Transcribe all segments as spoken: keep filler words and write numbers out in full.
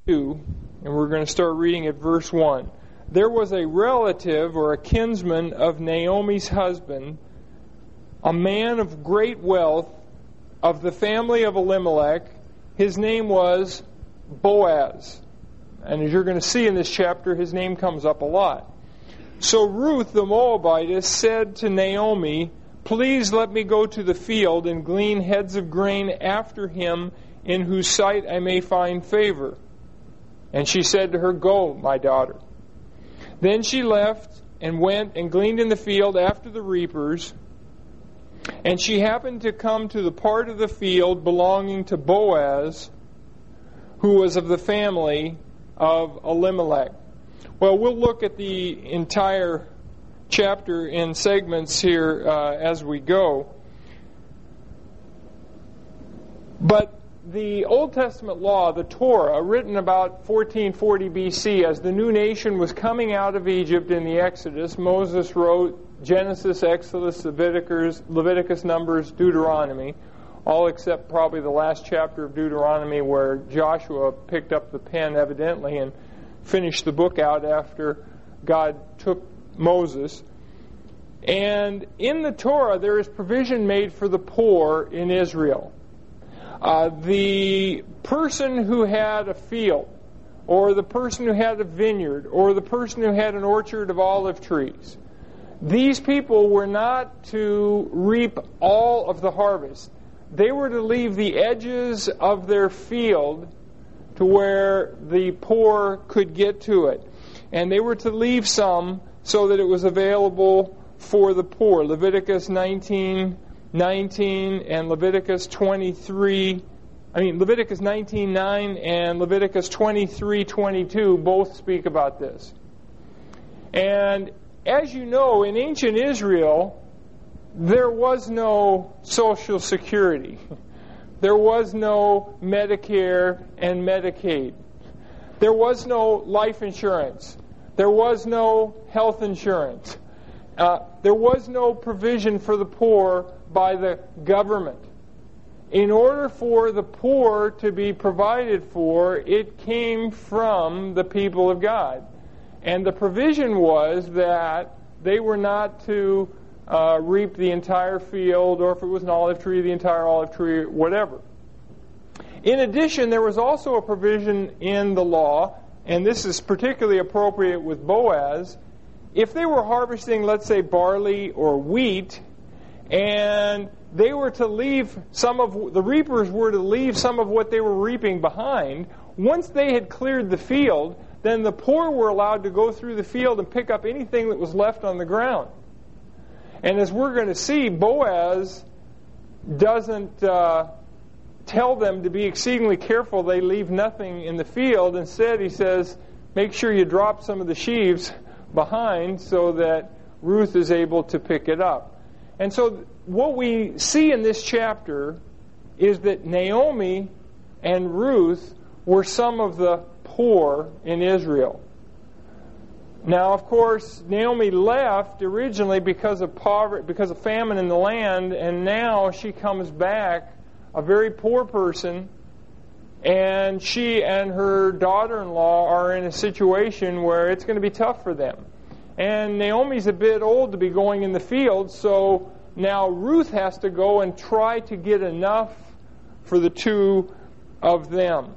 two, and we're going to start reading at verse one. There was a relative or a kinsman of Naomi's husband, a man of great wealth, of the family of Elimelech. His name was Boaz. And as you're going to see in this chapter, his name comes up a lot. So Ruth the Moabitess said to Naomi, "Please let me go to the field and glean heads of grain after him, in whose sight I may find favor." And she said to her, "Go, my daughter." Then she left and went and gleaned in the field after the reapers. And she happened to come to the part of the field belonging to Boaz, who was of the family of Elimelech. Well, we'll look at the entire chapter in segments here uh, as we go. But the Old Testament law, the Torah, written about fourteen forty B C, as the new nation was coming out of Egypt in the Exodus, Moses wrote Genesis, Exodus, Leviticus, Leviticus, Numbers, Deuteronomy, all except probably the last chapter of Deuteronomy where Joshua picked up the pen evidently and finished the book out after God took Moses. And in the Torah there is provision made for the poor in Israel. Uh, the person who had a field, or the person who had a vineyard, or the person who had an orchard of olive trees, these people were not to reap all of the harvest. They were to leave the edges of their field to where the poor could get to it. And they were to leave some so that it was available for the poor. Leviticus nineteen nineteen and Leviticus twenty-three, I mean Leviticus nineteen nine and Leviticus twenty-three twenty-two both speak about this. And as you know, in ancient Israel, there was no Social Security. There was no Medicare and Medicaid. There was no life insurance. There was no health insurance. Uh, there was no provision for the poor by the government. In order for the poor to be provided for, it came from the people of God. And the provision was that they were not to uh, reap the entire field, or if it was an olive tree, the entire olive tree, whatever. In addition, there was also a provision in the law, and this is particularly appropriate with Boaz. If they were harvesting, let's say, barley or wheat, and they were to leave some of, the reapers were to leave some of what they were reaping behind, once they had cleared the field, then the poor were allowed to go through the field and pick up anything that was left on the ground. And as we're going to see, Boaz doesn't uh, tell them to be exceedingly careful they leave nothing in the field. Instead, he says, make sure you drop some of the sheaves behind so that Ruth is able to pick it up. And so what we see in this chapter is that Naomi and Ruth were some of the poor in Israel. Now, of course, Naomi left originally because of poverty, because of famine in the land, and now she comes back a very poor person, and she and her daughter-in-law are in a situation where it's going to be tough for them. And Naomi's a bit old to be going in the field, so now Ruth has to go and try to get enough for the two of them.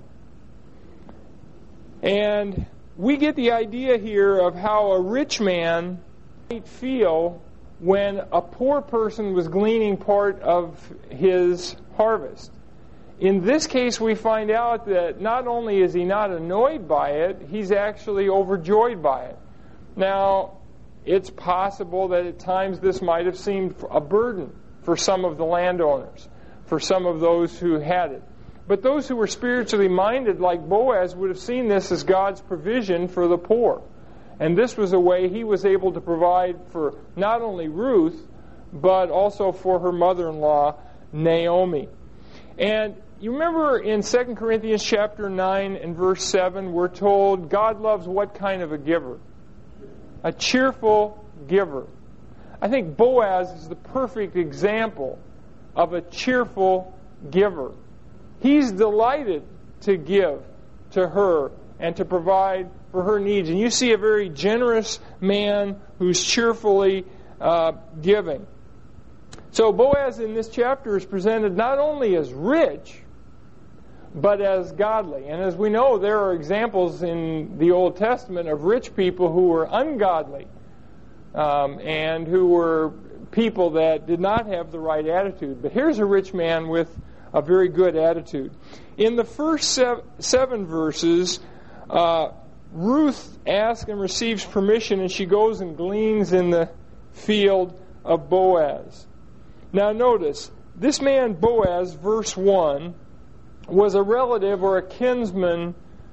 And we get the idea here of how a rich man might feel when a poor person was gleaning part of his harvest. In this case, we find out that not only is he not annoyed by it, he's actually overjoyed by it. Now, it's possible that at times this might have seemed a burden for some of the landowners, for some of those who had it. But those who were spiritually minded, like Boaz, would have seen this as God's provision for the poor. And this was a way he was able to provide for not only Ruth, but also for her mother-in-law, Naomi. And you remember in Second Corinthians chapter nine and verse seven, we're told God loves what kind of a giver? A cheerful giver. I think Boaz is the perfect example of a cheerful giver. He's delighted to give to her and to provide for her needs. And you see a very generous man who's cheerfully uh, giving. So Boaz in this chapter is presented not only as rich, but as godly. And as we know, there are examples in the Old Testament of rich people who were ungodly um, and who were people that did not have the right attitude. But here's a rich man with a very good attitude. In the first seven, seven verses, uh, Ruth asks and receives permission, and she goes and gleans in the field of Boaz. Now notice, this man Boaz, verse one, was a relative or a kinsman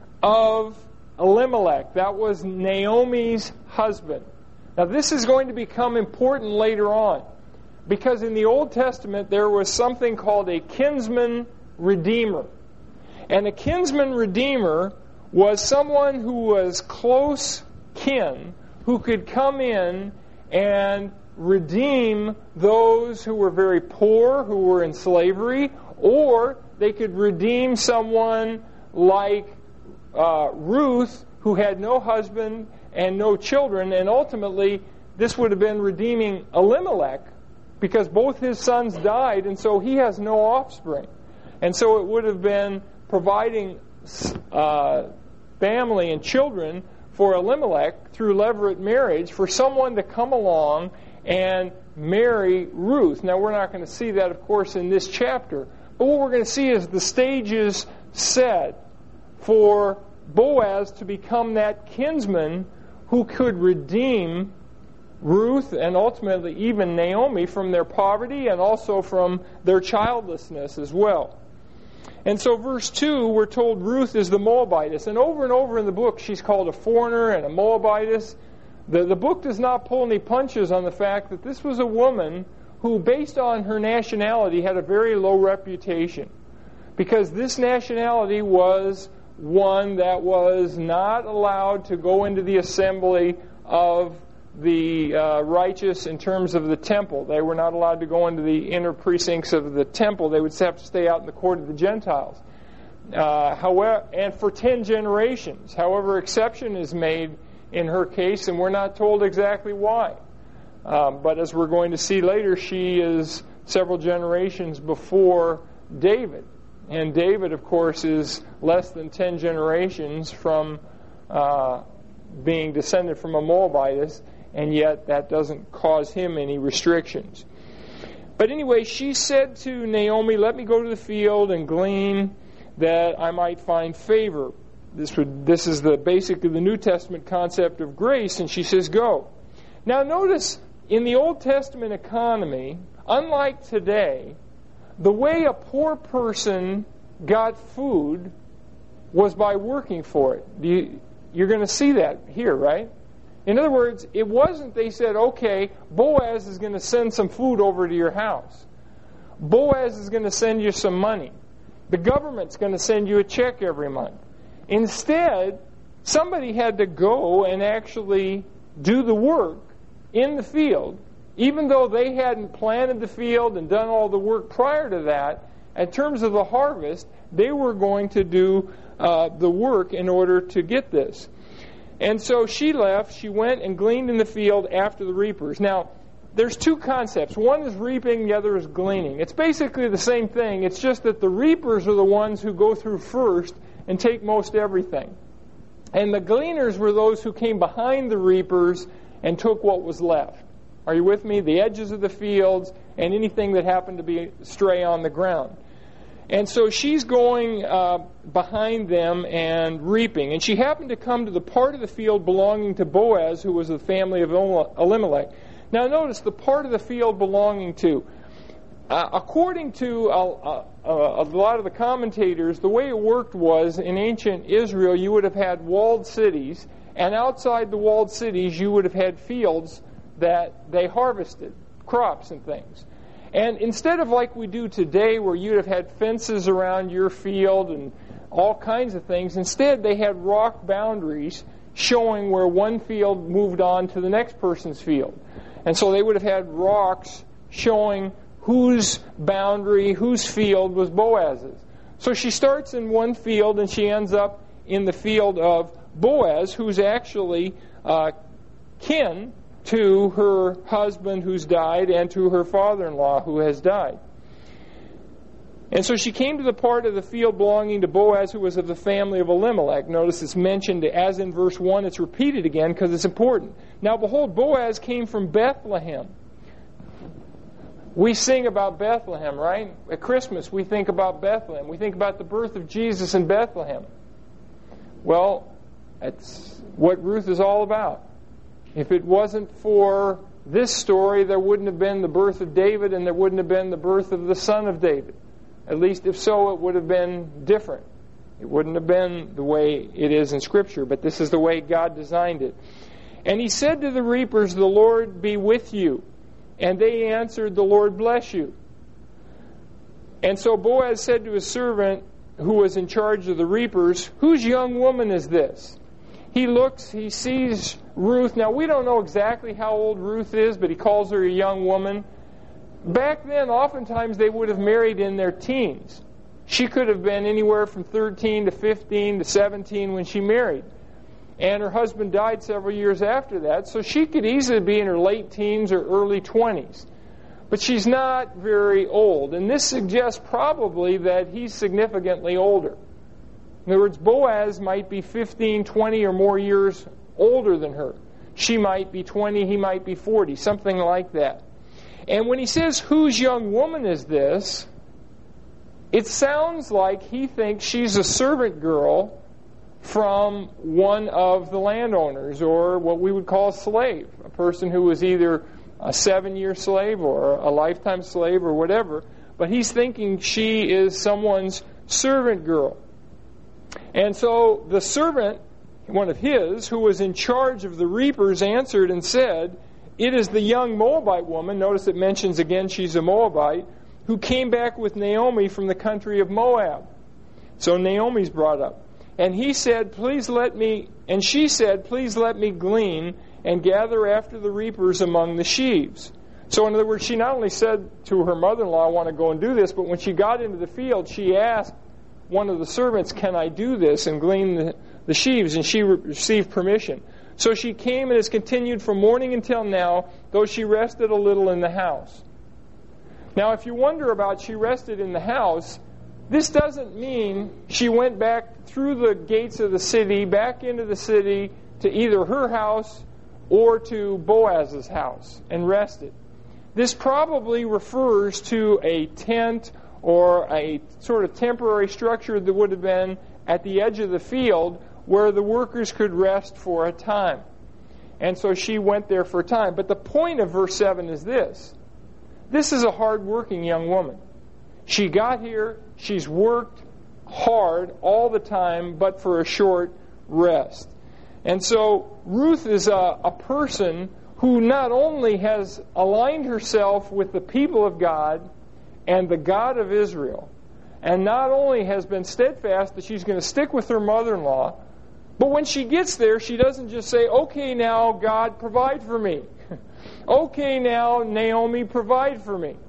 of Elimelech. That was Naomi's husband. Now this is going to become important later on, because in the Old Testament there was something called a kinsman redeemer. And a kinsman redeemer was someone who was close kin, who could come in and redeem those who were very poor, who were in slavery, or they could redeem someone like uh, Ruth, who had no husband and no children, and ultimately this would have been redeeming Elimelech, because both his sons died, and so he has no offspring. And so it would have been providing uh, family and children for Elimelech through levirate marriage for someone to come along and marry Ruth. Now we're not going to see that, of course, in this chapter. But what we're going to see is the stages set for Boaz to become that kinsman who could redeem Ruth and ultimately even Naomi from their poverty and also from their childlessness as well. And so verse two, we're told Ruth is the Moabitess. And over and over in the book, she's called a foreigner and a Moabitess. The, the book does not pull any punches on the fact that this was a woman who, based on her nationality, had a very low reputation. Because this nationality was one that was not allowed to go into the assembly of the uh, righteous in terms of the temple. They were not allowed to go into the inner precincts of the temple. They would have to stay out in the court of the Gentiles. Uh, however, and for ten generations. However, exception is made in her case, and we're not told exactly why. Um, but as we're going to see later, she is several generations before David. And David, of course, is less than ten generations from uh, being descended from a Moabitess, and yet that doesn't cause him any restrictions. But anyway, she said to Naomi, "Let me go to the field and glean, that I might find favor." This would this is the basically the New Testament concept of grace, and she says, "Go." Now notice, in the Old Testament economy, unlike today, the way a poor person got food was by working for it. You, you're going to see that here, right? In other words, it wasn't they said, okay, Boaz is going to send some food over to your house. Boaz is going to send you some money. The government's going to send you a check every month. Instead, somebody had to go and actually do the work in the field, even though they hadn't planted the field and done all the work prior to that. In terms of the harvest, they were going to do uh, the work in order to get this. And so she left, she went and gleaned in the field after the reapers. Now, there's two concepts. One is reaping, the other is gleaning. It's basically the same thing. It's just that the reapers are the ones who go through first and take most everything. And the gleaners were those who came behind the reapers and took what was left. Are you with me? The edges of the fields and anything that happened to be stray on the ground. And so she's going uh, behind them and reaping. And she happened to come to the part of the field belonging to Boaz, who was the family of Elimelech. Now notice the part of the field belonging to. Uh, according to uh, uh, a lot of the commentators, the way it worked was, in ancient Israel, you would have had walled cities, and outside the walled cities you would have had fields that they harvested, crops and things. And instead of like we do today, where you'd have had fences around your field and all kinds of things, instead they had rock boundaries showing where one field moved on to the next person's field. And so they would have had rocks showing whose boundary, whose field was Boaz's. So she starts in one field and she ends up in the field of Boaz, who's actually uh, kin to her husband who's died and to her father-in-law who has died. And so she came to the part of the field belonging to Boaz, who was of the family of Elimelech. Notice it's mentioned as in verse one. It's repeated again because it's important. Now behold, Boaz came from Bethlehem. We sing about Bethlehem, right? At Christmas we think about Bethlehem. We think about the birth of Jesus in Bethlehem. Well, that's what Ruth is all about. If it wasn't for this story, there wouldn't have been the birth of David, and there wouldn't have been the birth of the son of David. At least if so, it would have been different. It wouldn't have been the way it is in Scripture, but this is the way God designed it. And he said to the reapers, "The Lord be with you." And they answered, "The Lord bless you." And so Boaz said to his servant, who was in charge of the reapers, "Whose young woman is this?" He looks, he sees Ruth. Now, we don't know exactly how old Ruth is, but he calls her a young woman. Back then, oftentimes they would have married in their teens. She could have been anywhere from thirteen to fifteen to seventeen when she married. And her husband died several years after that, so she could easily be in her late teens or early twenties. But she's not very old, and this suggests probably that he's significantly older. In other words, Boaz might be fifteen, twenty or more years older than her. She might be twenty, he might be forty, something like that. And when he says, "Whose young woman is this?" it sounds like he thinks she's a servant girl from one of the landowners, or what we would call a slave, a person who was either a seven-year slave or a lifetime slave or whatever. But he's thinking she is someone's servant girl. And so the servant, one of his, who was in charge of the reapers, answered and said, "It is the young Moabite woman," notice it mentions again she's a Moabite, "who came back with Naomi from the country of Moab." So Naomi's brought up. And he said, "Please let me," and she said, "Please let me glean and gather after the reapers among the sheaves." So in other words, she not only said to her mother-in-law, "I want to go and do this," but when she got into the field, she asked one of the servants, "Can I do this and glean the, the sheaves?" And she re- received permission. So she came and has continued from morning until now, though she rested a little in the house. Now, if you wonder about she rested in the house, this doesn't mean she went back through the gates of the city, back into the city, to either her house or to Boaz's house and rested. This probably refers to a tent or a sort of temporary structure that would have been at the edge of the field where the workers could rest for a time. And so she went there for a time. But the point of verse seven is this. This is a hard-working young woman. She got here, she's worked hard all the time, but for a short rest. And so Ruth is a, a person who not only has aligned herself with the people of God and the God of Israel, and not only has been steadfast that she's going to stick with her mother-in-law, but when she gets there, she doesn't just say, "Okay, now, God, provide for me." "Okay, now, Naomi, provide for me."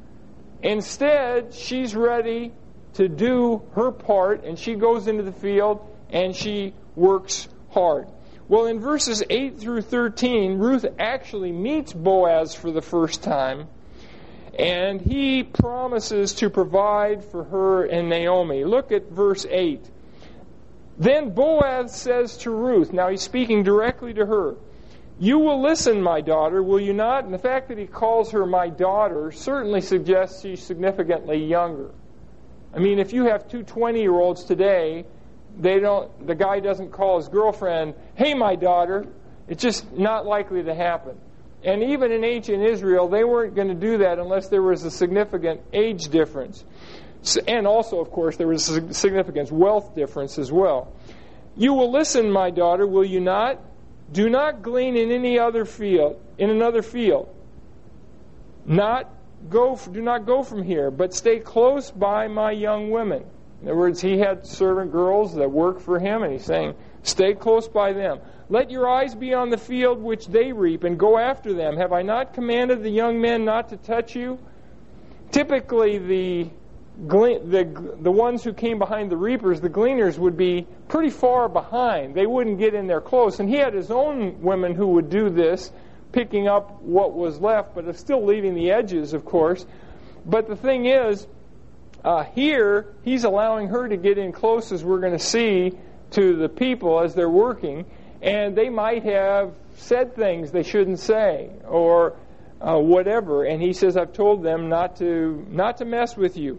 Instead, she's ready to do her part, and she goes into the field, and she works hard. Well, in verses eight through thirteen, Ruth actually meets Boaz for the first time, and he promises to provide for her and Naomi. Look at verse eight. Then Boaz says to Ruth, now he's speaking directly to her, "You will listen, my daughter, will you not?" And the fact that he calls her my daughter certainly suggests she's significantly younger. I mean, if you have two twenty-year-olds today, they don't. The guy doesn't call his girlfriend, "Hey, my daughter." It's just not likely to happen. And even in ancient Israel, they weren't going to do that unless there was a significant age difference. And also, of course, there was a significant wealth difference as well. "You will listen, my daughter, will you not? Do not glean in any other field, in another field. Not go, do not go from here, but stay close by my young women." In other words, he had servant girls that worked for him, and he's saying, stay close by them. "Let your eyes be on the field which they reap, and go after them. Have I not commanded the young men not to touch you?" Typically, the glean, the the ones who came behind the reapers, the gleaners, would be pretty far behind. They wouldn't get in there close. And he had his own women who would do this, picking up what was left, but still leaving the edges, of course. But the thing is, uh, here, he's allowing her to get in close, as we're going to see, to the people as they're working. And they might have said things they shouldn't say, or uh, whatever. And he says, I've told them not to not to mess with you.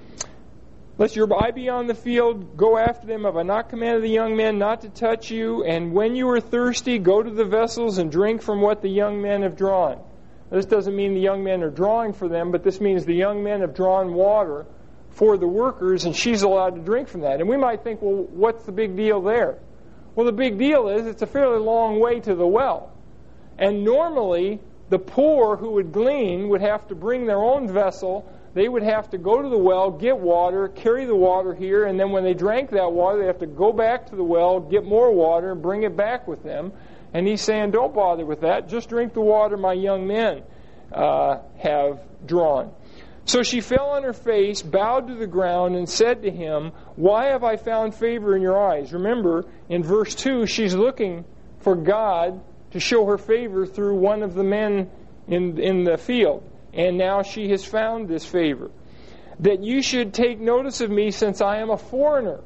Lest your eye be on the field, go after them. Have I not commanded the young men not to touch you? And when you are thirsty, go to the vessels and drink from what the young men have drawn. This doesn't mean the young men are drawing for them, but this means the young men have drawn water for the workers, and she's allowed to drink from that. And we might think, well, what's the big deal there? Well, the big deal is it's a fairly long way to the well. And normally, the poor who would glean would have to bring their own vessel. They would have to go to the well, get water, carry the water here, and then when they drank that water, they have to go back to the well, get more water, and bring it back with them. And he's saying, don't bother with that. Just drink the water my young men uh, have drawn. So she fell on her face, bowed to the ground, and said to him, why have I found favor in your eyes? Remember, in verse two, she's looking for God to show her favor through one of the men in, in the field. And now she has found this favor. That you should take notice of me since I am a foreigner.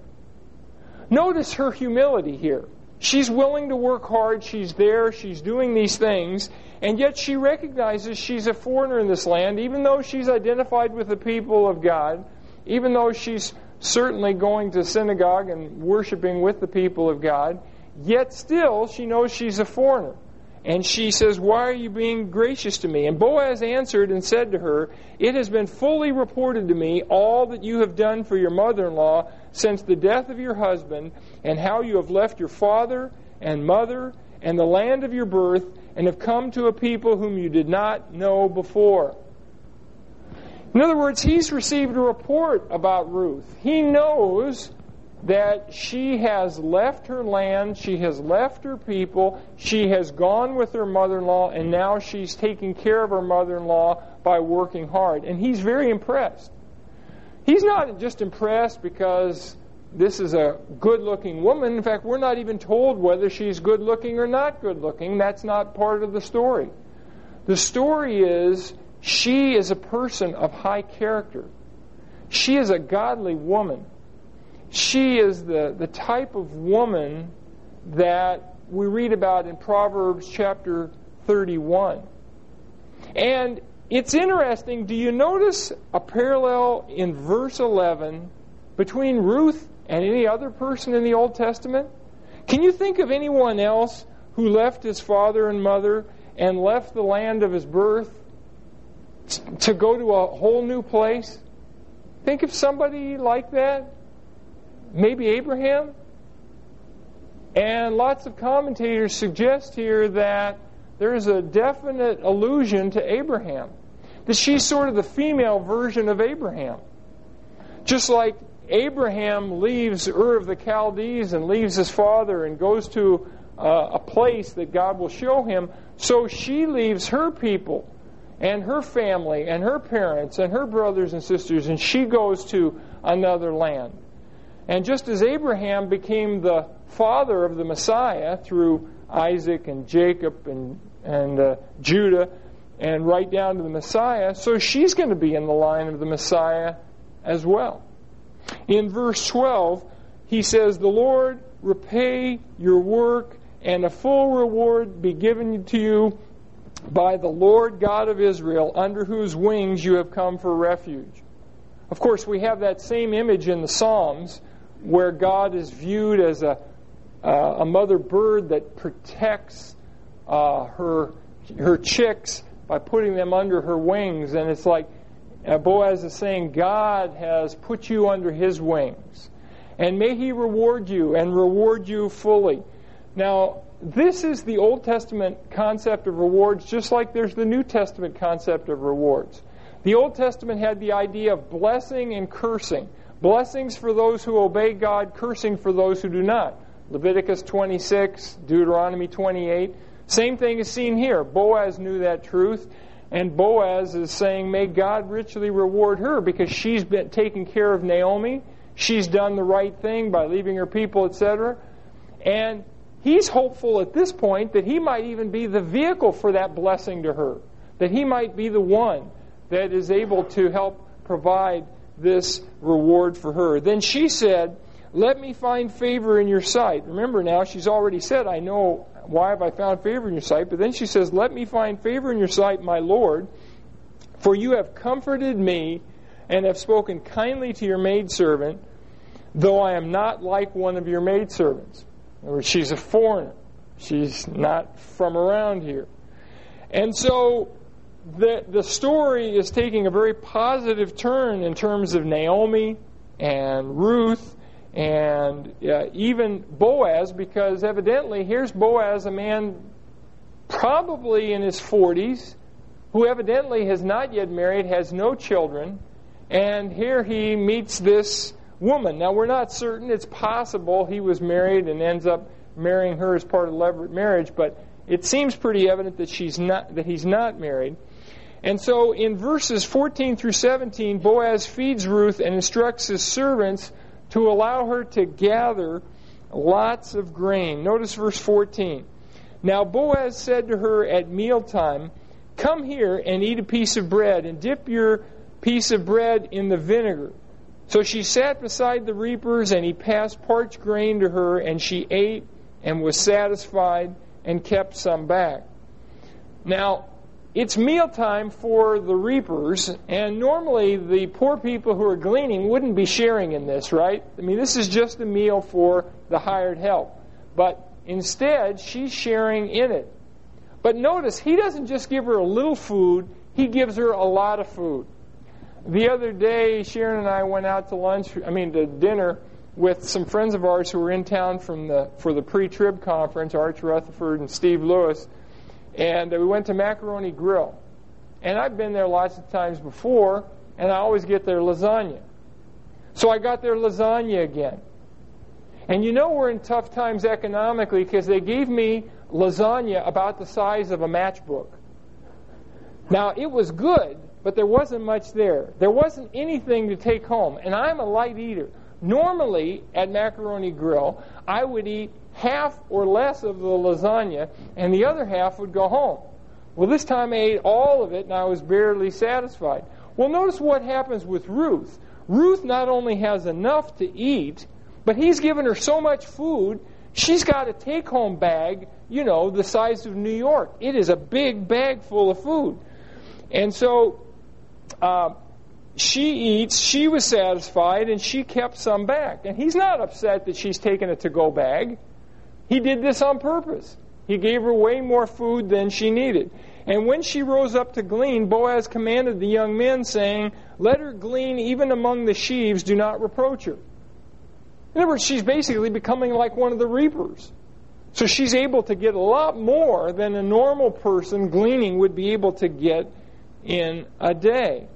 Notice her humility here. She's willing to work hard. She's there. She's doing these things. And yet she recognizes she's a foreigner in this land, even though she's identified with the people of God, even though she's certainly going to synagogue and worshiping with the people of God, yet still she knows she's a foreigner. And she says, why are you being gracious to me? And Boaz answered and said to her, it has been fully reported to me all that you have done for your mother-in-law since the death of your husband, and how you have left your father and mother and the land of your birth, and have come to a people whom you did not know before. In other words, he's received a report about Ruth. He knows that she has left her land, she has left her people, she has gone with her mother-in-law, and now she's taking care of her mother-in-law by working hard. And he's very impressed. He's not just impressed because this is a good-looking woman. In fact, we're not even told whether she's good-looking or not good-looking. That's not part of the story. The story is she is a person of high character. She is a godly woman. She is the, the type of woman that we read about in Proverbs chapter thirty-one. And it's interesting, do you notice a parallel in verse eleven between Ruth and any other person in the Old Testament? Can you think of anyone else who left his father and mother and left the land of his birth to go to a whole new place? Think of somebody like that. Maybe Abraham? And lots of commentators suggest here that there is a definite allusion to Abraham. That she's sort of the female version of Abraham. Just like Abraham leaves Ur of the Chaldees and leaves his father and goes to uh, a place that God will show him, so she leaves her people and her family and her parents and her brothers and sisters, and she goes to another land. And just as Abraham became the father of the Messiah through Isaac and Jacob and, and uh, Judah and right down to the Messiah, so she's going to be in the line of the Messiah as well. In verse twelve, he says, the Lord repay your work, and a full reward be given to you by the Lord God of Israel, under whose wings you have come for refuge. Of course, we have that same image in the Psalms, where God is viewed as a, uh, a mother bird that protects uh, her her chicks by putting them under her wings. And it's like uh, Boaz is saying, God has put you under His wings. And may He reward you and reward you fully. Now, this is the Old Testament concept of rewards, just like there's the New Testament concept of rewards. The Old Testament had the idea of blessing and cursing. Blessings for those who obey God, cursing for those who do not. Leviticus twenty-six, Deuteronomy twenty-eight. Same thing is seen here. Boaz knew that truth. And Boaz is saying, may God richly reward her because she's been taking care of Naomi. She's done the right thing by leaving her people, et cetera. And he's hopeful at this point that he might even be the vehicle for that blessing to her. That he might be the one that is able to help provide this reward for her. Then she said, let me find favor in your sight. Remember now, she's already said, I know why have I found favor in your sight. But then she says, let me find favor in your sight, my Lord, for you have comforted me and have spoken kindly to your maidservant, though I am not like one of your maidservants. In other words, she's a foreigner. She's not from around here. And so the, the story is taking a very positive turn in terms of Naomi and Ruth and uh, even Boaz, because evidently here's Boaz, a man probably in his forties, who evidently has not yet married, has no children, and here he meets this woman. Now we're not certain. It's possible he was married and ends up marrying her as part of levirate marriage, but it seems pretty evident that she's not, that he's not married. And so in verses fourteen through seventeen, Boaz feeds Ruth and instructs his servants to allow her to gather lots of grain. Notice verse fourteen. Now Boaz said to her at mealtime, come here and eat a piece of bread, and dip your piece of bread in the vinegar. So she sat beside the reapers, and he passed parched grain to her, and she ate and was satisfied and kept some back. Now, it's mealtime for the reapers, and normally the poor people who are gleaning wouldn't be sharing in this, right? I mean, this is just a meal for the hired help. But instead, she's sharing in it. But notice, he doesn't just give her a little food, he gives her a lot of food. The other day, Sharon and I went out to lunch, I mean to dinner, with some friends of ours who were in town from the for the pre-trib conference, Arch Rutherford and Steve Lewis. And we went to Macaroni Grill. And I've been there lots of times before, and I always get their lasagna. So I got their lasagna again. And you know we're in tough times economically because they gave me lasagna about the size of a matchbook. Now, it was good, but there wasn't much there. There wasn't anything to take home. And I'm a light eater. Normally, at Macaroni Grill, I would eat half or less of the lasagna, and the other half would go home. Well, this time I ate all of it, and I was barely satisfied. Well, notice what happens with Ruth. Ruth not only has enough to eat, but he's given her so much food, she's got a take-home bag, you know, the size of New York. It is a big bag full of food. And so uh, she eats, she was satisfied, and she kept some back. And he's not upset that she's taken a to-go bag. He did this on purpose. He gave her way more food than she needed. And when she rose up to glean, Boaz commanded the young men, saying, let her glean even among the sheaves, do not reproach her. In other words, she's basically becoming like one of the reapers. So she's able to get a lot more than a normal person gleaning would be able to get in a day.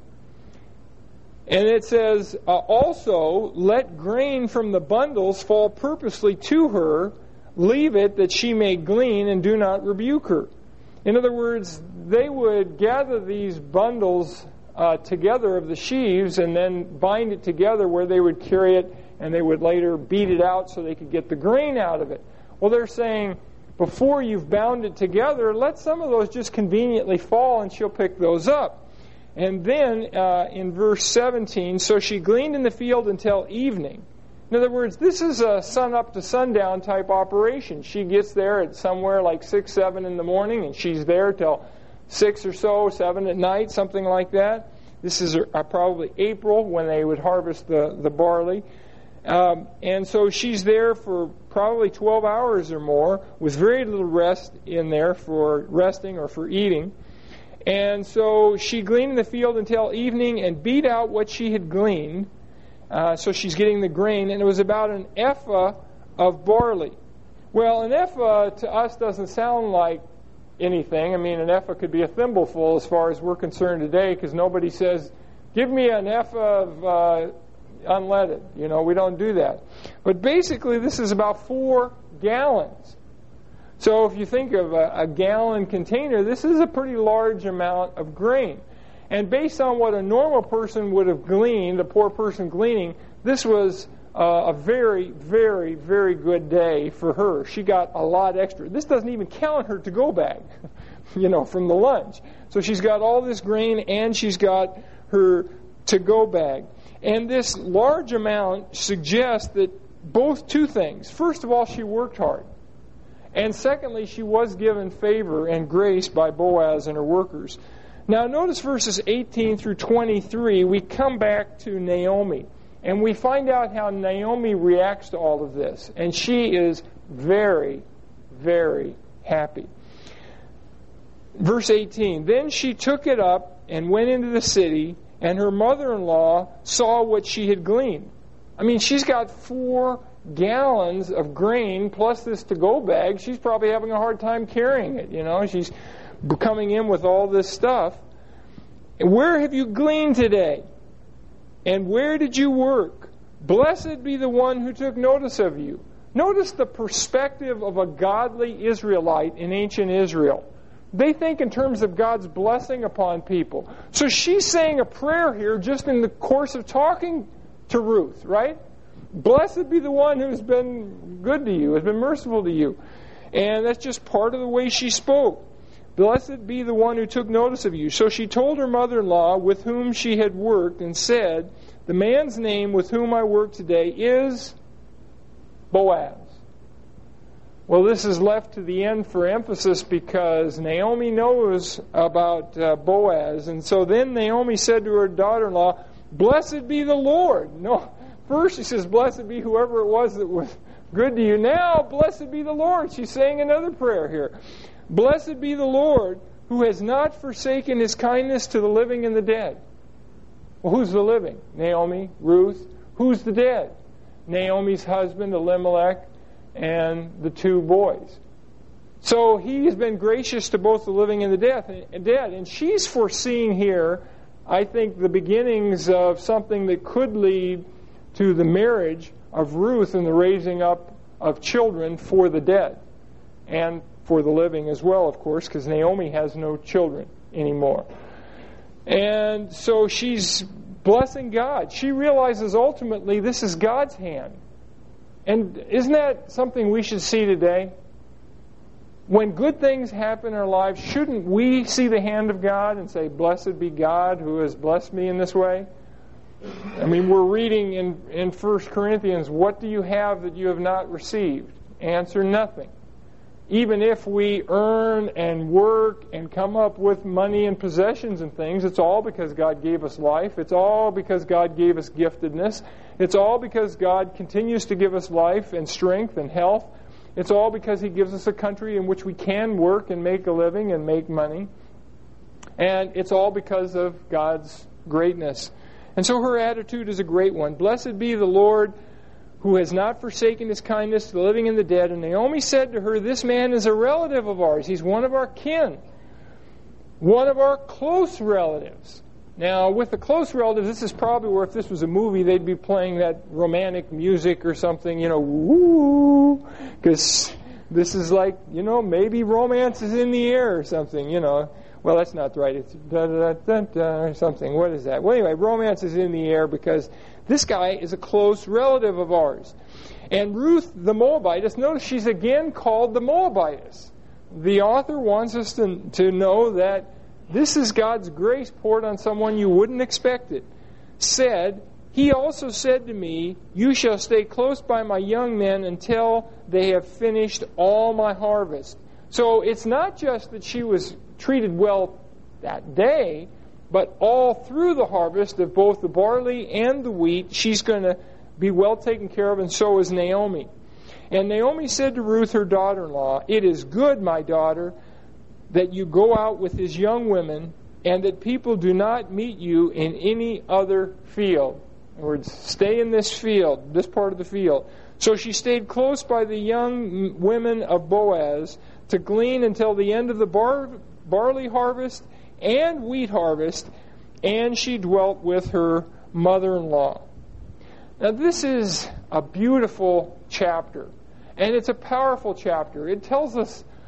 And it says, uh, also, let grain from the bundles fall purposely to her, leave it that she may glean, and do not rebuke her. In other words, they would gather these bundles uh, together of the sheaves and then bind it together where they would carry it, and they would later beat it out so they could get the grain out of it. Well, they're saying, before you've bound it together, let some of those just conveniently fall, and she'll pick those up. And then uh, in verse seventeen, so she gleaned in the field until evening. In other words, this is a sun-up to sundown type operation. She gets there at somewhere like six, seven in the morning, and she's there till six or so, seven at night, something like that. This is uh, probably April when they would harvest the, the barley. Um, and so she's there for probably twelve hours or more with very little rest in there for resting or for eating. And so she gleaned in the field until evening and beat out what she had gleaned. Uh, so she's getting the grain, and it was about an ephah of barley. Well, an ephah to us doesn't sound like anything. I mean, an ephah could be a thimbleful as far as we're concerned today, because nobody says, give me an ephah of uh, unleaded. You know, we don't do that. But basically, this is about four gallons. So if you think of a, a gallon container, this is a pretty large amount of grain. And based on what a normal person would have gleaned, a poor person gleaning, this was uh, a very, very, very good day for her. She got a lot extra. This doesn't even count her to-go bag, you know, from the lunch. So she's got all this grain and she's got her to-go bag. And this large amount suggests that both two things. First of all, she worked hard. And secondly, she was given favor and grace by Boaz and her workers. Now notice verses eighteen through twenty-three, we come back to Naomi. And we find out how Naomi reacts to all of this. And she is very, very happy. Verse eighteen, then she took it up and went into the city, and her mother-in-law saw what she had gleaned. I mean, she's got four gallons of grain plus this to-go bag. She's probably having a hard time carrying it, you know. She's coming in with all this stuff. And where have you gleaned today? And where did you work? Blessed be the one who took notice of you. Notice the perspective of a godly Israelite in ancient Israel. They think in terms of God's blessing upon people. So she's saying a prayer here just in the course of talking to Ruth, right? Blessed be the one who's been good to you, has been merciful to you. And that's just part of the way she spoke. Blessed be the one who took notice of you. So she told her mother-in-law with whom she had worked and said, the man's name with whom I work today is Boaz. Well, this is left to the end for emphasis because Naomi knows about uh, Boaz. And so then Naomi said to her daughter-in-law, blessed be the Lord. No, first she says, blessed be whoever it was that was good to you. Now, blessed be the Lord. She's saying another prayer here. Blessed be the Lord who has not forsaken his kindness to the living and the dead. Well, who's the living? Naomi, Ruth. Who's the dead? Naomi's husband, Elimelech, and the two boys. So he has been gracious to both the living and the dead. And she's foreseeing here, I think, the beginnings of something that could lead to the marriage of Ruth and the raising up of children for the dead. And for the living as well, of course, because Naomi has no children anymore. And so she's blessing God. She realizes ultimately this is God's hand. And isn't that something we should see today? When good things happen in our lives, shouldn't we see the hand of God and say, blessed be God who has blessed me in this way? I mean, we're reading in, in First Corinthians, what do you have that you have not received? Answer, nothing. Even if we earn and work and come up with money and possessions and things, it's all because God gave us life. It's all because God gave us giftedness. It's all because God continues to give us life and strength and health. It's all because He gives us a country in which we can work and make a living and make money. And it's all because of God's greatness. And so her attitude is a great one. Blessed be the Lord who has not forsaken His kindness to the living and the dead. And Naomi said to her, this man is a relative of ours. He's one of our kin. One of our close relatives. Now, with the close relatives, this is probably where if this was a movie, they'd be playing that romantic music or something, you know, woo, because this is like, you know, maybe romance is in the air or something, you know. Well, that's not right. It's da-da-da-da-da or something. What is that? Well, anyway, romance is in the air because this guy is a close relative of ours. And Ruth the Moabitess, notice she's again called the Moabitess. The author wants us to, to know that this is God's grace poured on someone you wouldn't expect it. Said, He also said to me, you shall stay close by my young men until they have finished all my harvest. So it's not just that she was treated well that day, but all through the harvest of both the barley and the wheat, she's going to be well taken care of, and so is Naomi. And Naomi said to Ruth, her daughter-in-law, it is good, my daughter, that you go out with his young women, and that people do not meet you in any other field. In other words, stay in this field, this part of the field. So she stayed close by the young women of Boaz to glean until the end of the bar, barley harvest and wheat harvest, and she dwelt with her mother-in-law. Now this is a beautiful chapter, and it's a powerful chapter. It tells us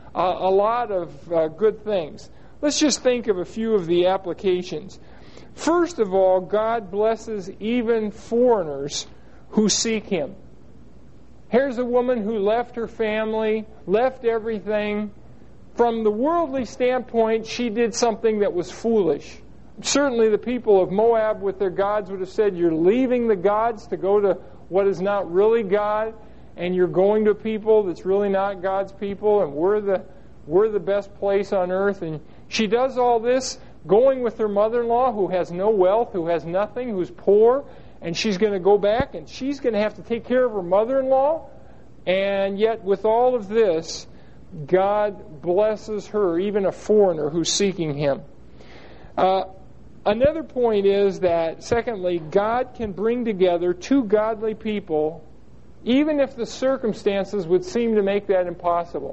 a, a lot of uh, good things. Let's just think of a few of the applications. First of all, God blesses even foreigners who seek Him. Here's a woman who left her family, left everything. From the worldly standpoint, she did something that was foolish. Certainly the people of Moab with their gods would have said, you're leaving the gods to go to what is not really God, and you're going to people that's really not God's people, and we're the we're the best place on earth. And she does all this going with her mother-in-law who has no wealth, who has nothing, who's poor, and she's going to go back and she's going to have to take care of her mother-in-law. And yet with all of this, God blesses her, even a foreigner who's seeking Him. Uh, another point is that, secondly, God can bring together two godly people even if the circumstances would seem to make that impossible.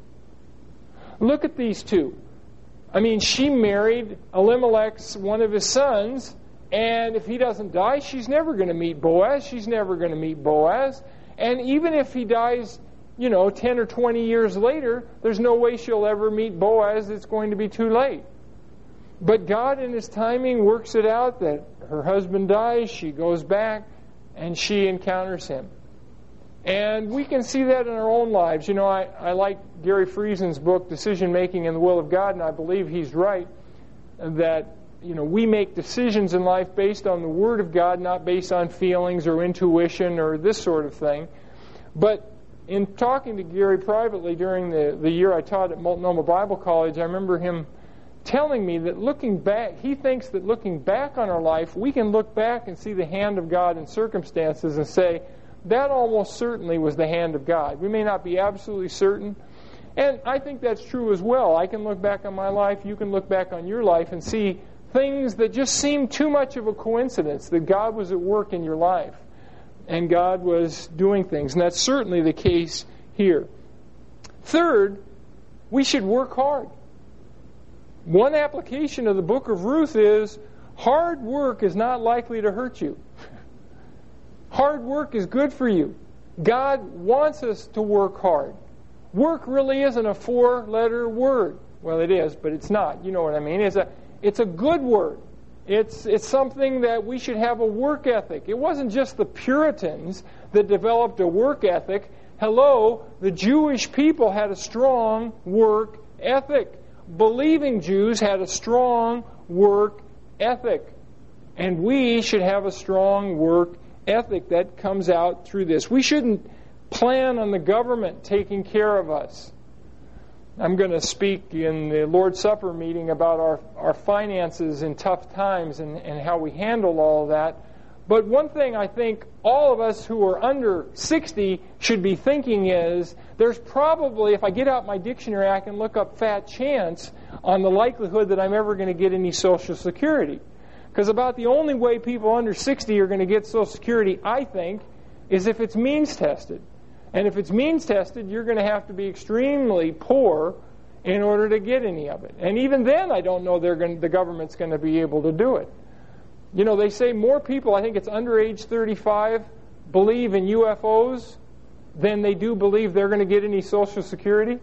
Look at these two. I mean, she married Elimelech's one of his sons, and if he doesn't die, she's never going to meet Boaz. She's never going to meet Boaz. And even if he dies, you know, ten or twenty years later, there's no way she'll ever meet Boaz. It's going to be too late. But God in His timing works it out that her husband dies, she goes back, and she encounters him. And we can see that in our own lives. You know, I, I like Gary Friesen's book, Decision Making in the Will of God, and I believe he's right that, you know, we make decisions in life based on the Word of God, not based on feelings or intuition or this sort of thing. But in talking to Gary privately during the, the year I taught at Multnomah Bible College, I remember him telling me that looking back, he thinks that looking back on our life, we can look back and see the hand of God in circumstances and say, that almost certainly was the hand of God. We may not be absolutely certain. And I think that's true as well. I can look back on my life, you can look back on your life and see things that just seem too much of a coincidence, that God was at work in your life and God was doing things. And that's certainly the case here. Third, we should work hard. One application of the book of Ruth is hard work is not likely to hurt you. Hard work is good for you. God wants us to work hard. Work really isn't a four-letter word. Well, it is, but it's not. You know what I mean? It's a it's a good word. It's it's something that we should have a work ethic. It wasn't just the Puritans that developed a work ethic. Hello, the Jewish people had a strong work ethic. Believing Jews had a strong work ethic. And we should have a strong work ethic that comes out through this. We shouldn't plan on the government taking care of us. I'm going to speak in the Lord's Supper meeting about our, our finances in tough times and, and how we handle all of that. But one thing I think all of us who are under sixty should be thinking is, there's probably, if I get out my dictionary, I can look up fat chance on the likelihood that I'm ever going to get any Social Security. Because about the only way people under sixty are going to get Social Security, I think, is if it's means tested. And if it's means tested, you're going to have to be extremely poor in order to get any of it. And even then, I don't know they're going, the government's going to be able to do it. You know, they say more people, I think it's under age thirty-five, believe in U F Os than they do believe they're going to get any Social Security.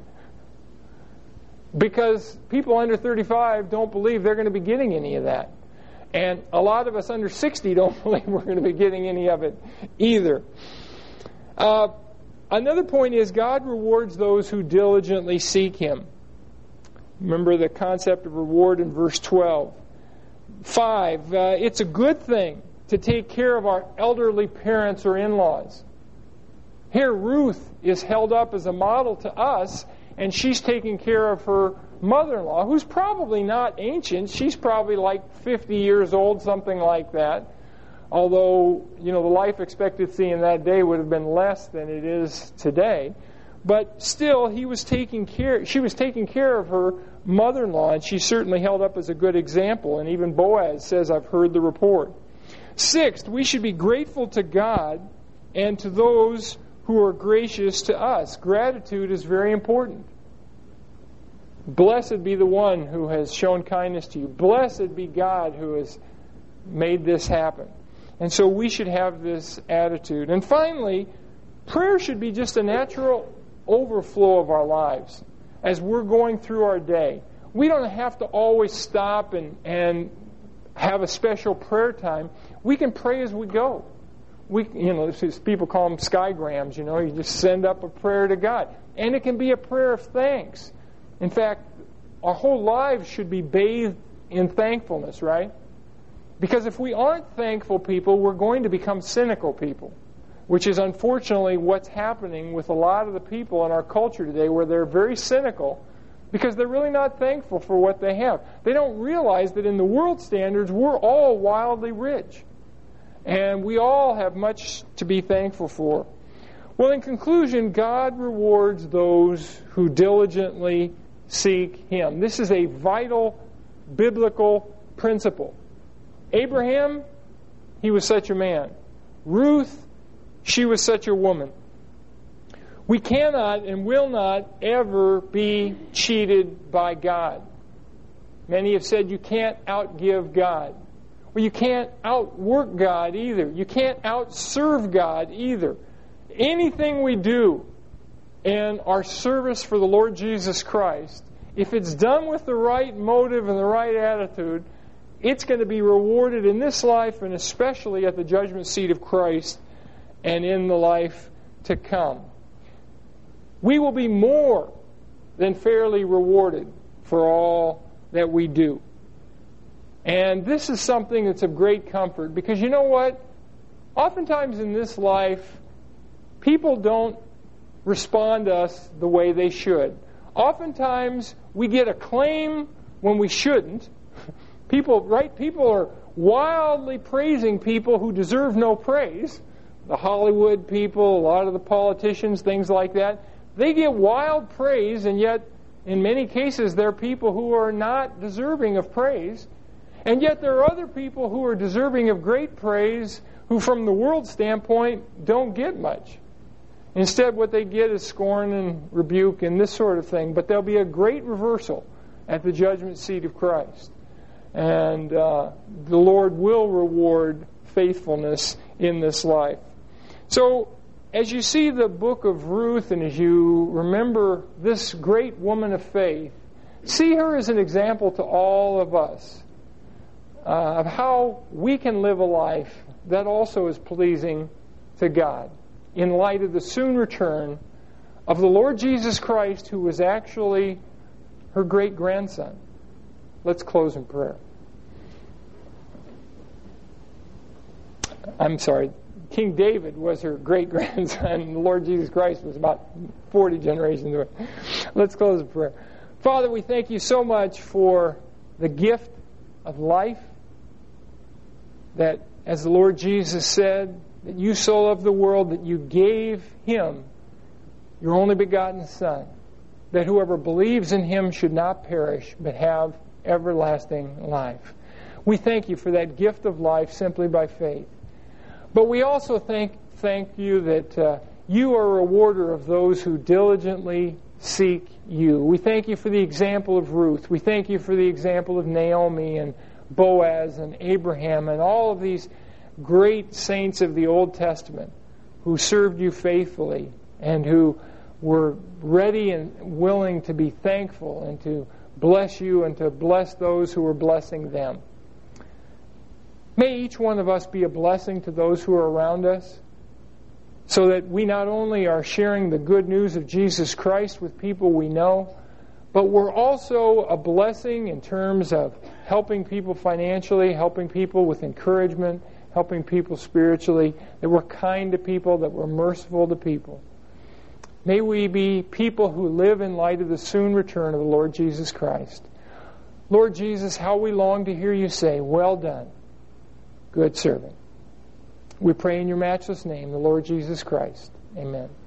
Because people under thirty-five don't believe they're going to be getting any of that. And a lot of us under sixty don't believe we're going to be getting any of it either. Uh, another point is God rewards those who diligently seek Him. Remember the concept of reward in verse twelve. Five, uh, it's a good thing to take care of our elderly parents or in-laws. Here Ruth is held up as a model to us, and she's taking care of her mother-in-law, who's probably not ancient. She's probably like fifty years old, something like that. Although, you know, the life expectancy in that day would have been less than it is today. But still, he was taking care, she was taking care of her mother-in-law, and she's certainly held up as a good example. And even Boaz says, I've heard the report. Sixth, we should be grateful to God and to those who are gracious to us. Gratitude is very important. Blessed be the one who has shown kindness to you. Blessed be God who has made this happen. And so we should have this attitude. And finally, prayer should be just a natural overflow of our lives. as we're going through our day. We don't have to always stop and, and have a special prayer time. We can pray as we go. We, you know, people call them skygrams, you know, you just send up a prayer to God. And it can be a prayer of thanks. In fact, our whole lives should be bathed in thankfulness, right? Because if we aren't thankful people, we're going to become cynical people, which is unfortunately what's happening with a lot of the people in our culture today, where they're very cynical because they're really not thankful for what they have. They don't realize that in the world standards, we're all wildly rich. And we all have much to be thankful for. Well, in conclusion, God rewards those who diligently seek Him. This is a vital biblical principle. Abraham, he was such a man. Ruth, she was such a woman. We cannot and will not ever be cheated by God. Many have said you can't outgive God. Well, you can't outwork God either. You can't outserve God either. Anything we do in our service for the Lord Jesus Christ, if it's done with the right motive and the right attitude, it's going to be rewarded in this life and especially at the judgment seat of Christ and in the life to come. We will be more than fairly rewarded for all that we do. And this is something that's of great comfort because you know what? Oftentimes in this life, people don't respond to us the way they should. Oftentimes we get acclaim when we shouldn't. People, right? People are wildly praising people who deserve no praise. The Hollywood people, a lot of the politicians, things like that. They get wild praise, and yet in many cases they're people who are not deserving of praise. And yet there are other people who are deserving of great praise who from the world standpoint don't get much. Instead what they get is scorn and rebuke and this sort of thing. But there'll be a great reversal at the judgment seat of Christ. And uh, the Lord will reward faithfulness in this life. So as you see the book of Ruth and as you remember this great woman of faith, see her as an example to all of us. Uh, of how we can live a life that also is pleasing to God in light of the soon return of the Lord Jesus Christ, who was actually her great-grandson. Let's close in prayer. I'm sorry, King David was her great-grandson, and the Lord Jesus Christ was about forty generations away. Let's close in prayer. Father, we thank you so much for the gift of life, that, as the Lord Jesus said, that you so loved the world that you gave Him, your only begotten Son, that whoever believes in Him should not perish, but have everlasting life. We thank you for that gift of life simply by faith. But we also thank, thank you that uh, you are a rewarder of those who diligently seek you. We thank you for the example of Ruth. We thank you for the example of Naomi and Boaz and Abraham and all of these great saints of the Old Testament who served you faithfully and who were ready and willing to be thankful and to bless you and to bless those who were blessing them. May each one of us be a blessing to those who are around us, so that we not only are sharing the good news of Jesus Christ with people we know, but we're also a blessing in terms of helping people financially, helping people with encouragement, helping people spiritually, that we're kind to people, that we're merciful to people. May we be people who live in light of the soon return of the Lord Jesus Christ. Lord Jesus, how we long to hear you say, "Well done, good servant." We pray in your matchless name, the Lord Jesus Christ. Amen.